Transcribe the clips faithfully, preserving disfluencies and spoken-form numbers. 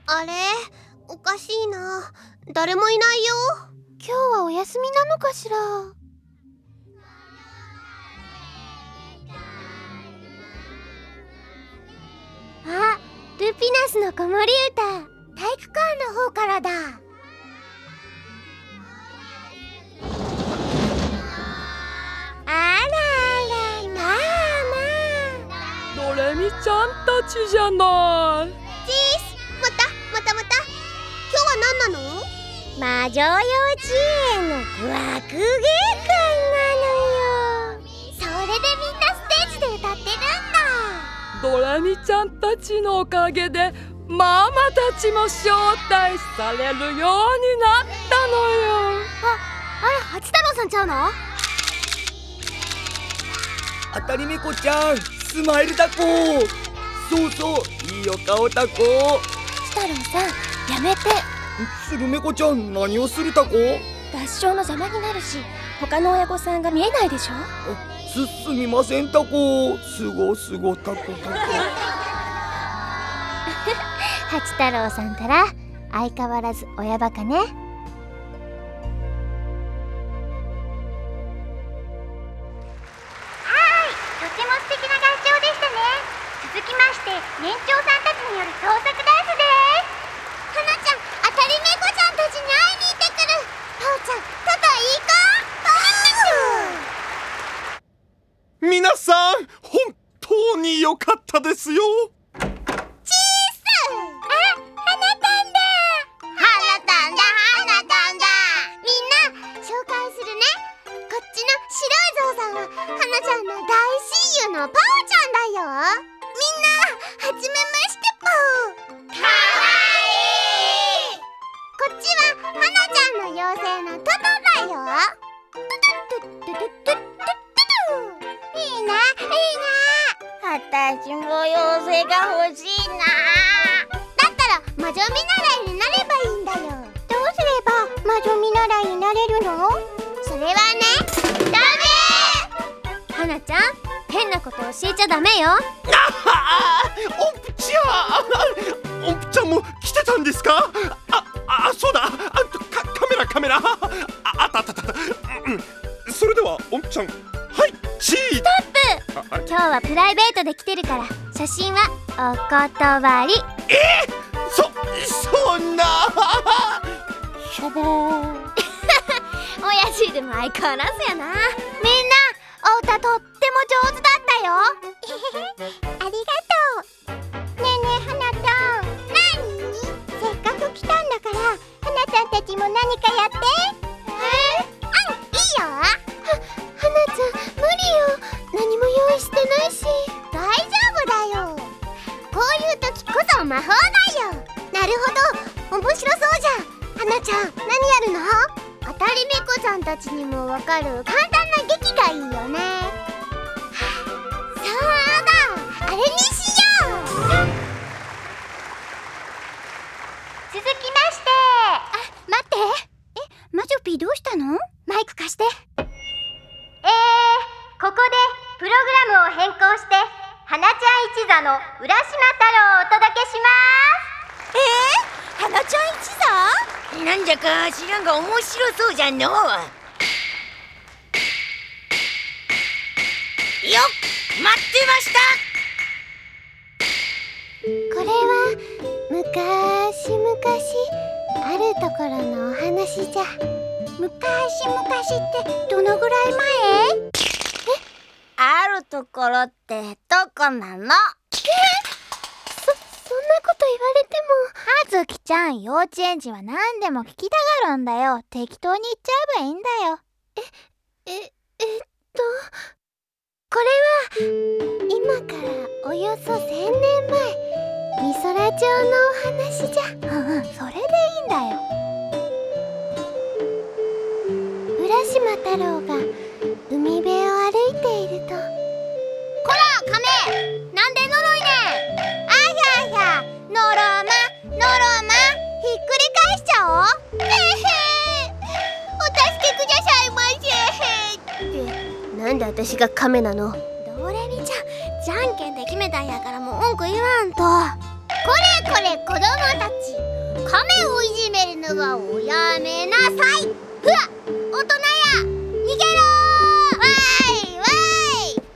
あれ、おかしいな。誰もいないよ。 今日はお休みなのかしら。 あ、ルピナスの子守歌、体育館の方からだ。あらあら、まあまあ。ドレミちゃんたちじゃない。 ジース、またまたまた。今日は何なの？魔女幼稚園の学芸会なのよ。それでみんなステージで歌ってるんだ。 ドレミちゃんたちのおかげでママたちも招待されるようになったのよ。 あ、あれ八太郎さんちゃうの？ あたりめこちゃん、スマイルタコ。そうそう、いいお顔タコ。 八太郎さん、やめて。 スルメコちゃん、何をするタコ？ 合唱の邪魔になるし、他の親御さんが見えないでしょ。 す、すみませんタコ。すごすごタコタコ。 八太郎さんたら相変わらず親バカね。はい、とても素敵な合唱でしたね。続きまして年長さんたちによる創作ダンスです。はなちゃん、あたりめこちゃんたちに会いに行ってくる。父ちゃん、ただいいか？ 皆さん、本当に良かったですよ。 チース、あ、はなたんだ。はなたんだ、はなたんだ。みんな紹介するね。こっちの白いゾウさんははなちゃんの大親友のパオちゃんだよ。みんなはじめましてパオ。かわいい。こっちははなちゃんの妖精のトトだよ。トゥトゥトゥトゥトゥトゥトゥ。いいな、いいな。あたしも妖精が欲しいな。だったら魔女見習いになればいいんだよ。どうすれば魔女見習いになれるの？それはね、ダメ。はなちゃん、変なこと教えちゃダメよ。 あはー、音符ちゃん、音符ちゃんも来てたんですか？あ、あ、そうだ、あ、カ、カメラカメラ。あ、あったあったあった。うん、それでは音符ちゃん、はい、チー。 ストップ。今日はプライベートで来てるから写真はお断り。 えー、そ、そんな。しょぼー。 親父でも相変わらずやな。みんなお歌とっても上手だったよ。ありがとう。ねえねえはなちゃん、何？せっかく来たんだからはなちゃんたちも何かやって。えー、うん、いいよ。は、はなちゃん無理よ。何も用意してないし。大丈夫だよ。こういう時こそ魔法だよ。なるほど、面白そうじゃん。はなちゃん、何やるの？あたりめこちゃんたちにもわかる簡単な劇がいいよね。そうだ、あれにしよう。続きまして、あ、待って。え、魔女ピーどうしたの？マイク貸して。えー、ここでプログラムを変更してはなちゃん一座の浦島太郎をお届けします。 えー、はなちゃん一座？ なんじゃか知らんが面白そうじゃのう。よっ、待ってました。 これは昔々あるところのお話じゃ。昔々ってどのぐらい前？え？ あるところってどこなの？え、そ、そんなこと言われても。はずきちゃん、幼稚園児は何でも聞きたがるんだよ。適当に言っちゃえばいいんだよ。え、え、えっとこれは今からおよそせんねんまえ、みそら町のお話じゃ。うんうん、それでいいんだよ。浦島太郎が海辺を歩いていると、こら亀、なんで呪いねん。あひゃあひゃ、のろまのろま、ひっくり返しちゃおう。へへ、お助けくださいませ。ってなんで私が亀なの？ドレミちゃん、じゃんけんで決めたんやからもう文句言わんと。 これこれ子供たち、亀をいじめるのはおやめなさい。ふわっ、大人や逃げろー。わーいわーい。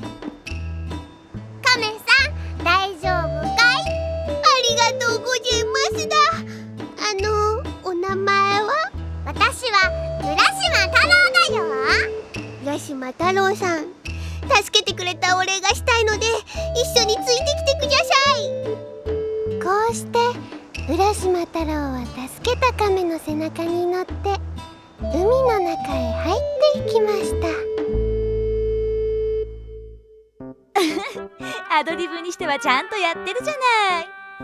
亀さん大丈夫かい？ありがとうございますだ。あのお名前は？私は浦島太郎だよ。浦島太郎さん、助けてくれたお礼がしたいので一緒についてきてください。こうして浦島太郎は助けた亀の背中に乗って海の中へ入っていきました。 アドリブにしてはちゃんとやってるじゃない。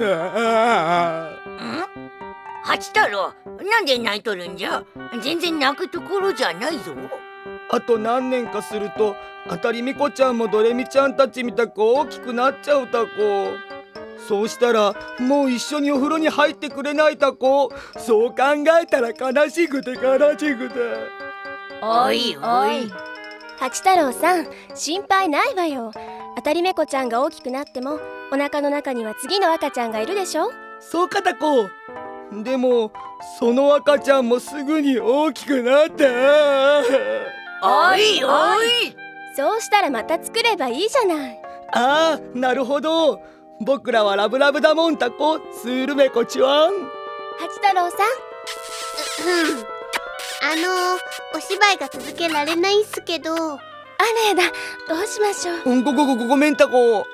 ハチ太郎、なんで泣いとるんじゃ。全然泣くところじゃないぞ。 あと何年かするとあたりみこちゃんもドレミちゃんたちみたく大きくなっちゃうタコ。そうしたらもう一緒にお風呂に入ってくれないタコ。そう考えたら悲しくて悲しくて。 おいおい、 ハチ太郎さん、心配ないわよ。あたりめこちゃんが大きくなってもお腹の中には次の赤ちゃんがいるでしょ。 そうかタコ。でもその赤ちゃんもすぐに大きくなった。 おいおい。 そうしたらまた作ればいいじゃない。 ああ、なるほど。僕らはラブラブだもんタコ。スールメコちわん。 ハチ太郎さん、 あのお芝居が続けられないんすけど。あれだ、どうしましょう。 うん、ごごごごごめんタコ。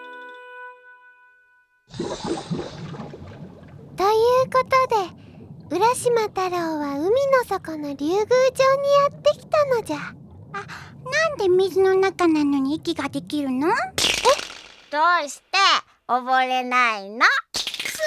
ということで浦島太郎は海の底の竜宮城にやってきたのじゃ。あ、なんで水の中なのに息ができるの？え、どうして溺れないの？そ、そ、それ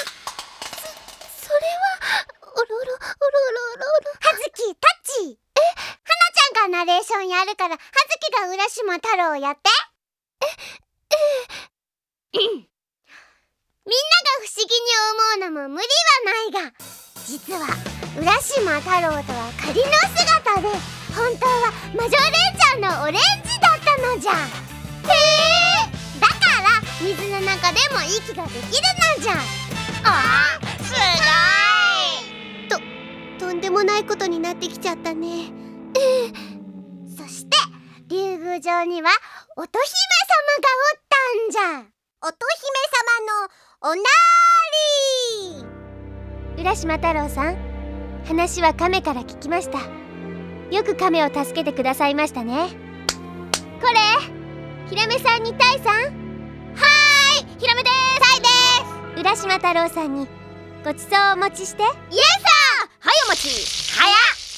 はおろろおろろおろろ。はずきタッチ。え、はなちゃんがナレーションやるからはずきが浦島太郎をやって。え、ええ、うんみんなが不思議に思うのも無理はないが、実は浦島太郎とは仮の姿で本当は魔女レンちゃんのオレンジだったのじゃ。へえ、だから水の中でも息ができるのじゃ。あー、すごい。と、とんでもないことになってきちゃったね。そして竜宮城には乙姫様がおったんじゃ。乙姫様のおなーり。浦島太郎さん、話は亀から聞きました。よく亀を助けてくださいましたね。これヒラメさんにタイさん。はーい、ヒラメです。タイです。浦島太郎さんにごちそうをお持ちして。イエスさー。はい、お持ち。はや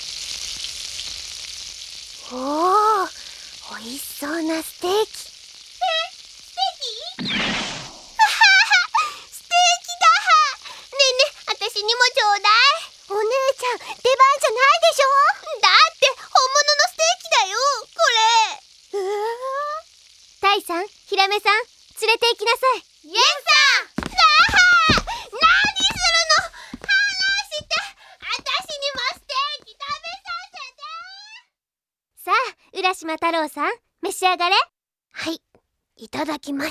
っ。おー、おいしそうなステーキ。え、ステーキ？私にもちょうだい。お姉ちゃん、出番じゃないでしょ。だって本物のステーキだよ、これ。うわー。タイさん、ヒラメさん、連れて行きなさい。イエスさん。さあ、何するの。話して。私にもステーキ食べさせて。さあ、浦島太郎さん、召し上がれ。はい、いただきます。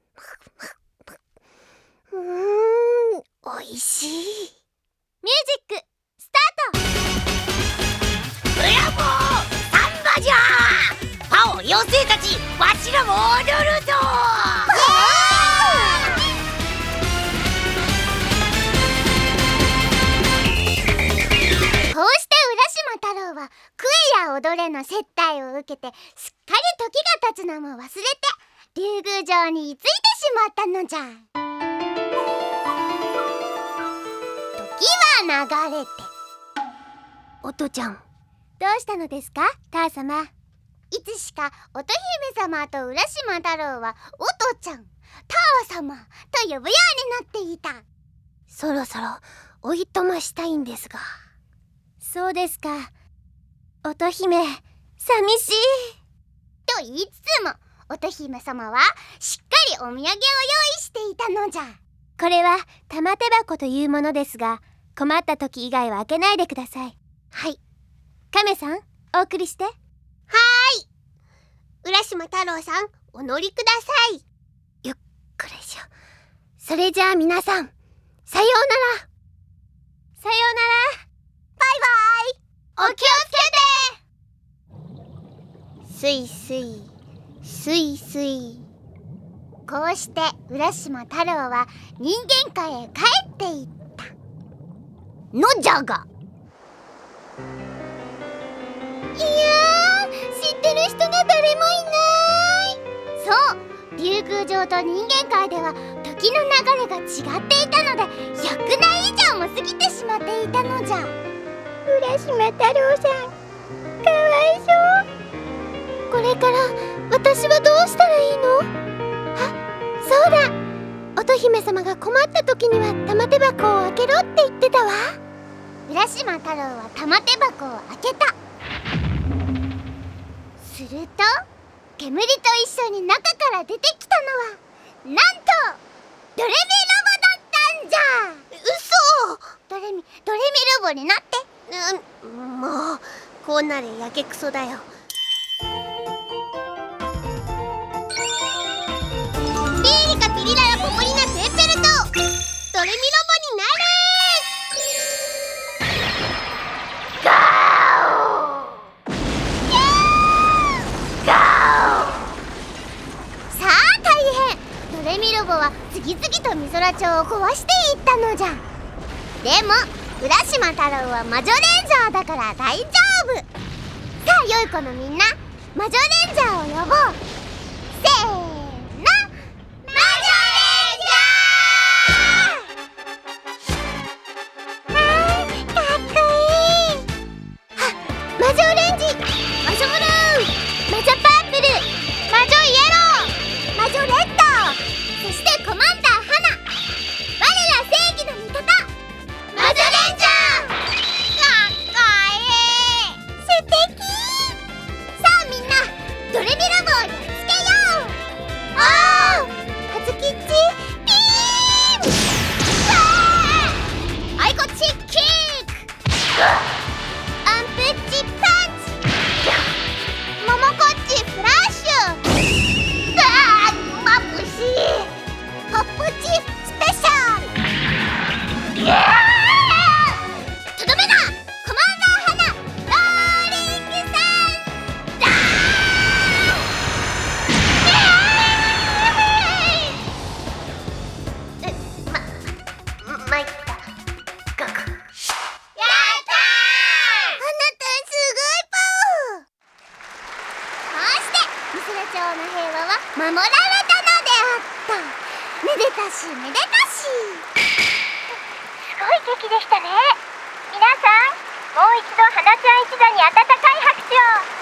うーん、おいしい。ミュージックスタート。 ブラボー、サンバじゃー。パオ妖精たち、わしらも踊るぞ。 こうして浦島太郎はクエや踊れの接待を受けてすっかり時が経つのも忘れて竜宮城に居ついてしまったのじゃ。時は流れて。おとちゃん、どうしたのですか、ター様。いつしか乙姫様と浦島太郎はおとちゃん、ター様と呼ぶようになっていた。そろそろおいとましたいんですが。そうですか。乙姫、寂しいと言いつつも乙姫様はしっかりお土産を用意していたのじゃ。これは玉手箱というものですが、困った時以外は開けないでください。はい。亀さん、お送りして。はーい。浦島太郎さん、お乗りください。よっこらしょ。 それじゃあ皆さん、さようなら。さようなら。バイバイ。お気をつけて。すいすい、すいすい。こうして浦島太郎は人間界へ帰っていったのじゃが、いやー、知ってる人が誰もいない。そう、竜宮城と人間界では時の流れが違っていたのでひゃくねん以上も過ぎてしまっていたのじゃ。浦島太郎さん、かわいそう。これから私はどうしたらいいの？あ、そうだ、乙姫様が困った時には玉手箱を開けろって言ってたわ。浦島太郎は玉手箱を開けた。すると煙と一緒に中から出てきたのはなんとドレミロボだったんじゃ。嘘。ドレミドレミロボになって。うん、もうこうなりやけくそだよ。ピーリカピリララポポリナペッペルトドレミロボになれ。ガオガオ。さあ大変。ドレミロボは次々とみぞら町を壊していったのじゃ。でも浦島太郎は魔女レンジャーだから大丈夫。さあ良い子のみんな、魔女レンジャーを呼ぼう。せーの、魔女レンジャー。あー、かっこいい。はっ、魔女オレンジ、魔女ブルー、魔女パープル、魔女イエロー、魔女レッド、そしてコマンダーハナ。我ら正義の味方、魔女レンジャー。かっこいい。素敵。さあみんな、ドレミロボをやっつけよう。おー、はずきっちピーン。わー、あいこっちキック。アンプッチパンチ。ももこっちフラッシュ。あー、まぶしい。ポップチスペシャル。いやー、とどめだ。コマンダーハナローリングサンダー。え、ま、まいった。ガク。やったー。あなたすごいパオ。こうしてみそら町の平和は守られたのであった。めでたしめでたし。すごい劇でしたね。皆さん、もう一度花ちゃん一座に温かい拍手を。